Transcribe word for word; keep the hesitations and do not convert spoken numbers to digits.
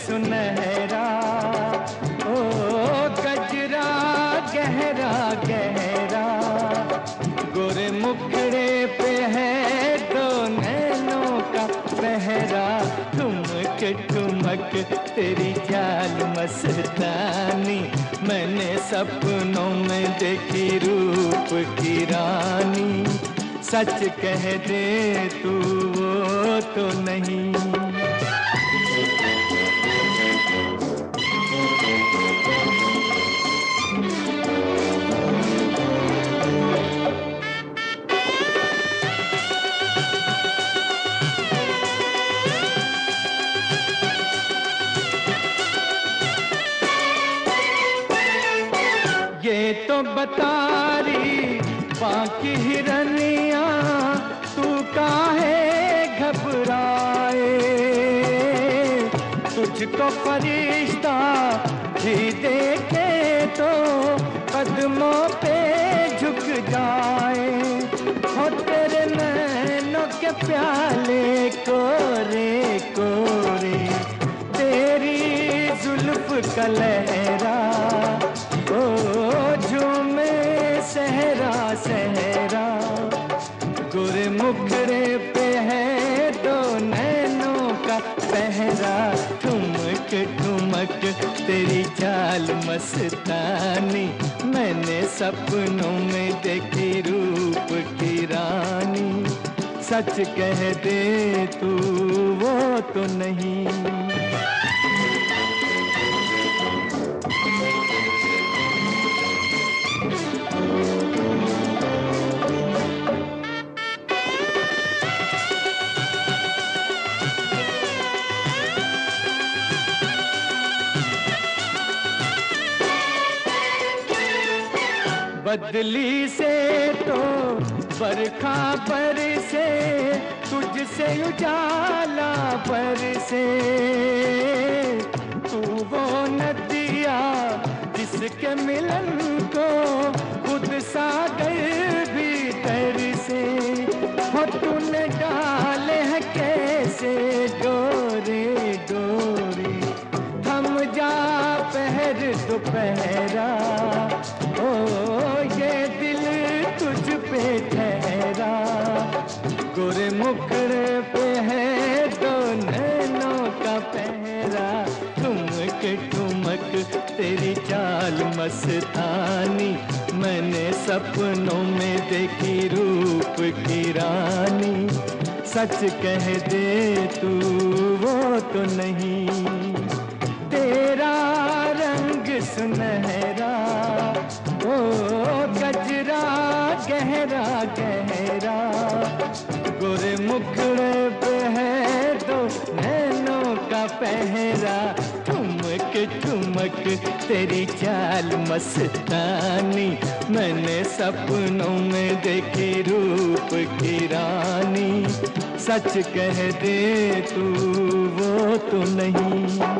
सुनहरा, ओ गजरा गहरा गहरा, गोरे मुखड़े पे है दो नैनों का पहरा, ठुमक ठुमक तेरी चाल मस्तानी, मैंने सपनों में देखी रूप की रानी, सच कह दे तू वो तो नहीं। ये तो बता रही बाकी हिरनिया, तू काहे घबराए, तुझको फरिश्ता भी देखे तो कदमों पे झुक जाए, हो तेरे नैनों के प्याले कोरे कोरे, तेरी जुल्फ का लहरा, ओ झूमे सहरा सहरा, गोरे मुखड़े पे है दो नैनों का पहरा, ठुमक ठुमक तेरी चाल मस्तानी, मैंने सपनों में देखी रूप की रानी, सच कह दे तू वो तो नहीं। बदली से तो बरखा बरसे, तुझसे उजाला बरसे, तू वो नदिया जिसके मिलन को खुद सागर भी तरसे, हो तूने डाले हैं कैसे डोरे डोरे, थम जा पहर दोपहरा, ओ ये दिल तुझ पे ठहरा, गोरे मुखड़े पे है दो नैनों का पहरा, ठुमक ठुमक तेरी चाल मस्तानी, मैंने सपनों में देखी रूप की रानी, सच कह दे तू वो तो नहीं। तेरा रंग सुनहरा, ओ गजरा गहरा गहरा, गोरे मुखड़े पे है दो नैनों का पहरा, ठुमक ठुमक तेरी चाल मस्तानी, मैंने सपनों में देखी रूप की रानी, सच कह दे तू वो तो नहीं।